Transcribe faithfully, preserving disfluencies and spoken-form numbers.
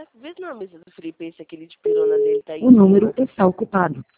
Tá, vê na mesa do Felipe esse aquele de pirona dele tá aí O em número cima. está ocupado.